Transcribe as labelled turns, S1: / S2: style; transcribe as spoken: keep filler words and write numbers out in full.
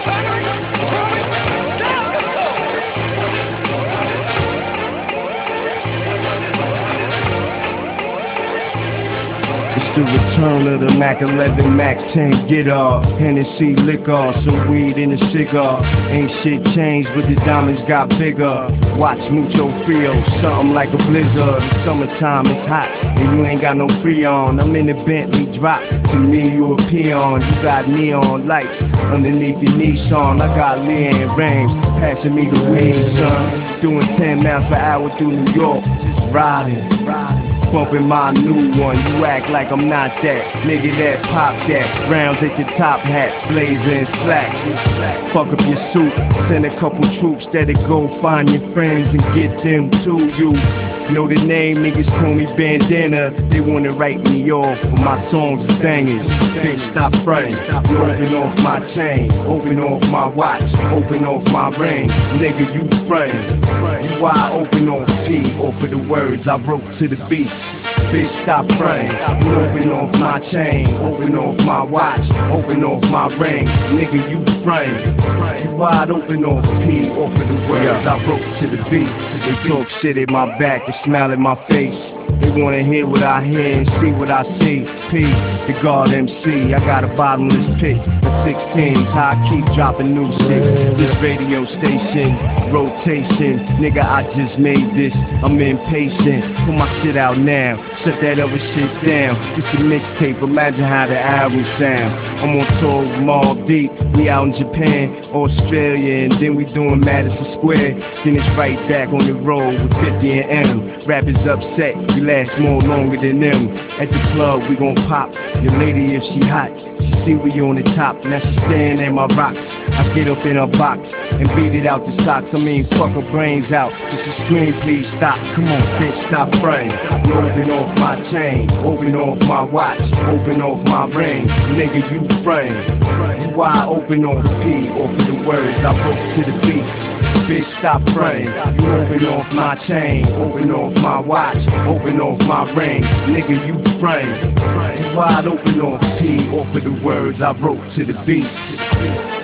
S1: It's the return of the Mac eleven, Mac ten, get off. Hennessy liquor, some weed in a cigar. Ain't shit changed, but the diamonds got bigger. Watch mucho frio, something like a blizzard. The summertime is hot, and you ain't got no Freon. I'm in the Bentley drop, to me you a peon. You got neon lights underneath your Nissan. I got Leanne Rames passing me the weed, son. Doing ten miles per hour through New York, just riding, riding. Bumping my new one, you act like I'm not that. Nigga that pop that, rounds at your top hat, blazing slacks. Fuck up your suit, send a couple troops that'll go find your friends and get them to you. Know the name, niggas call me Bandana. They wanna write me off, but my songs is bangers. Bitch, stop frontin', you open off my chain, open off my watch, open off my ring. Nigga, you frontin', you wide open on P, off of the words I wrote to the beats. Bitch, stop frontin', you open off my chain, open off my watch, open off my ring. Nigga, you frontin', you wide open on P, off of the words I wrote to the beats. They talk shit at my back, they smile at my face. They wanna hear what I hear and see what I see. P, the God M C, I got a bottomless pit of sixteens, how I keep dropping new shit. This radio station, rotation, nigga, I just made this, I'm impatient. Put my shit out now, shut that other shit down. It's a mixtape, imagine how the album sound. I'm on tour with Mobb Deep, we out in Japan, Australia, and then we doing Madison Square. Then it's right back on the road with fifty and M. Rappers upset, we last more longer than them. At the club, we gon' pop. Your lady, if she hot, she see we on the top. Now she staring at my rocks. I get up in her box and beat it out the socks. I mean, fuck her brains out. Just a scream, please stop. Come on, bitch, stop frontin'. You open off my chain, open off my watch, open off my ring. Nigga, you frontin'. You wide open on P, off of the words I wrote to the beats. Bitch, stop frontin'. You open off my chain, open off my watch, open off my ring. Nigga, you frontin'. You wide open on P, off of the words I wrote to the beats.